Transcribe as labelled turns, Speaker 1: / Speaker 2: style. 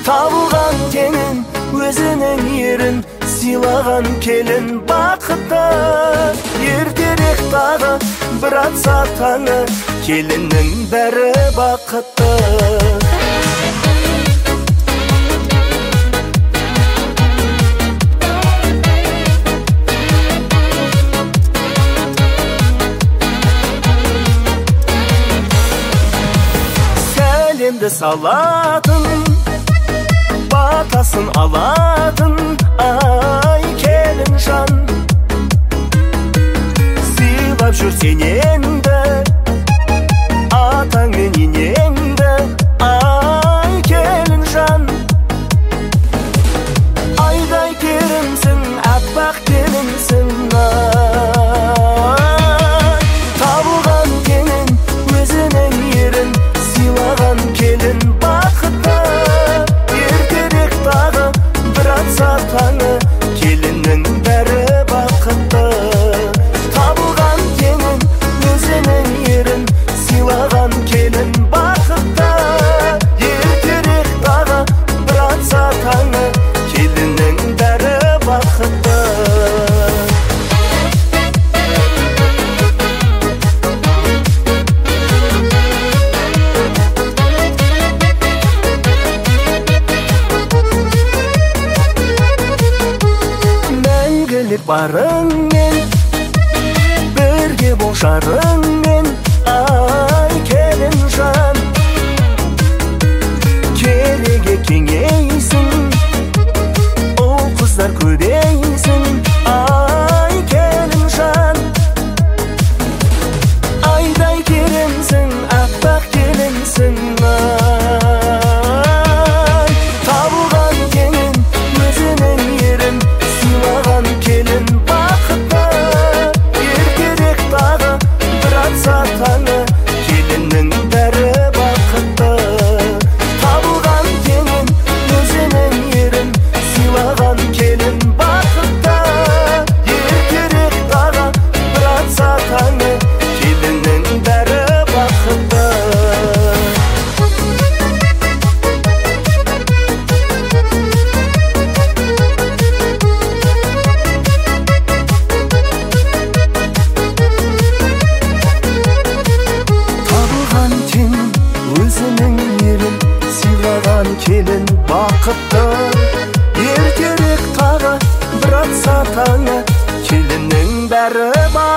Speaker 1: Табылған теңін өзінің ерін сыйлаған келін бақытты. Ертерек тағы бір атса таңы, келіннің бәрі бақытты. Сәлемді салатын, батасын алатын, ай келін жан. Сыйлап жүр сененді, атаң мен енеңді, ай келін жан. Айдай керімсің, аппақ келінсің, табылған теңін өзінің ерін сыйлаған келін бақытты. Ертерек тағы бір атса таңы, келіннің бәрі бақытты. Табылған теңін өзінің ерін сыйлаған келін бақытты. Ертерек тағы бір атса таңы, келіннің бәрі бақытты. Мәңгілік барыңмен, бірге бол жарыңмен, ай келін жан. Кереге кеңейсін, ұл қыздар көбейсін, ай келін жан. Айдай керемсің, аппақ келінсің, табылған теңін өзінің ерін сыйлаған келін бақытты. Ертерек тағы бір атса таңы, келіннің бәрі бақытты. Табылған теңін өзінің ерін сыйлаған келін бақытты. Ертерек тағы бір атса таңы, келіннің бәрі бақытты. Табылған теңін өзінің ерін сыйлаған келін бақытты. Ертерек тағы бір атса таңы, келіннің бәрі бақытты.